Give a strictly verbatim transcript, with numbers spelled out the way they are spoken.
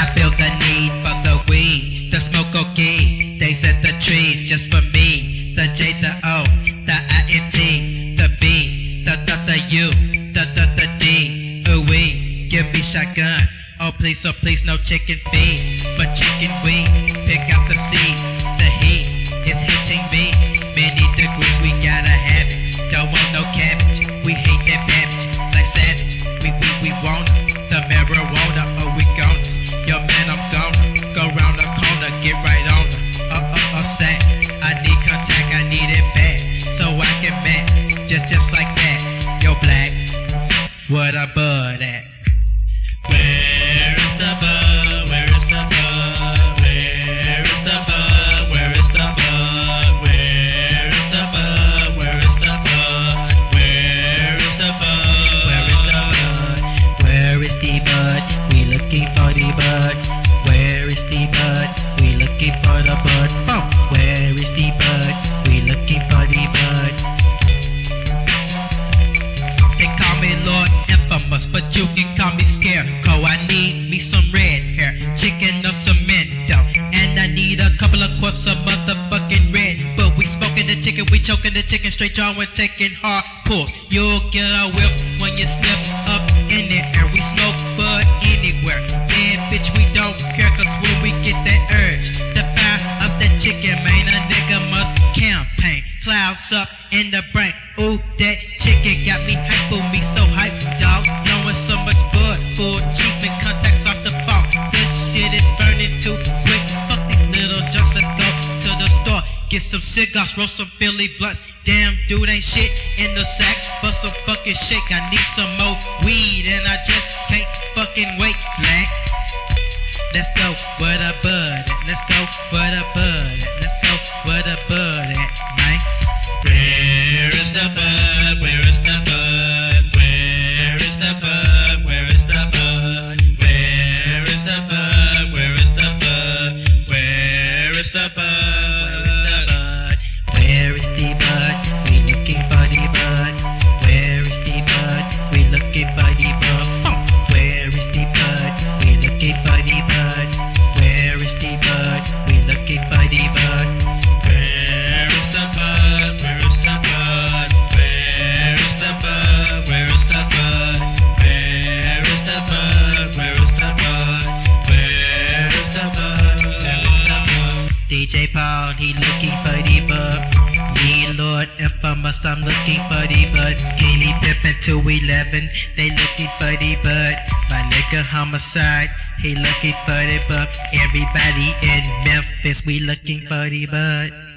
I feel the need for the weed, the smoke cocaine. They set the trees just for me. The J, the O, the I N T, the B, the the the U, the the the D. Ooh wee, give me shotgun. Oh please, oh please, no chicken feed, but chicken wing. Pick out the seed, the heat is hitting me. Many degrees, we gotta have it. Don't want no cabbage, we hate that babbage. Like savage, we we we want it. The marijuana, oh we gon' it. Yo man, I'm gonna go round the corner, get right on it. Uh uh uh sack, I need contact, I need it back, so I can match, just just like that. Yo black, what a bud at? Where is the bug? Where is the bug? Where is the bug? Where is the bug? Where is the bug? Where is the bug? Where is the bug? Where is the bud? Where is the bud? We looking for the bud. Where is the bud? We looking for the bud. Oh, where is the bud? We looking for the bud. They call me Lord Infamous, but you can call me Scarecrow. I need me some red hair, chicken or cemento, and I need a couple of quarts of motherfucking red. But we smoking the chicken, we choking the chicken, straight jaw when taking hard pulls. You'll get a whip when you slip up in the air. We smoke bud anywhere, man, bitch, we don't care, cause when we get that urge to fire up that chicken, man, a nigga must campaign. Clouds up in the brain, ooh, that chicken got me hype, for me so hype, dog. Knowing so much bud, full cheap and contacts off the phone. This shit is burning too quick, fuck these little junks, let's go to the store. Get some cigars, roll some Philly blunts. Damn dude ain't shit in the sack, but some fucking shake. I need some more weed and I just can't fucking wait, black. Let's go where the bud at, let's go where the bud at, let's go where the bud at, man. Where is the bug? Where is the bug? Where is the bug? Where is the bug? Where is the bug? Where is the bug? Where is the bug? Where is the bud? We looking for the bud. Where is the bud? We looking for the bud. Oh, where is the bud? We looking for the bud. Where is the bud? We looking for the bud. Where is the bug? Where is the bug? Where is the bug? Where is the bug? Where is the bug? Where is the bug? Where is the bug? Where is the bug? D J Paul, he looking for the bud. Me, Lord Infamous, I'm looking for the bud. Skinny Pippin two eleven, they looking for the bud. My nigga Homicide, he looking for the bud. Everybody in Memphis, we looking for the bud.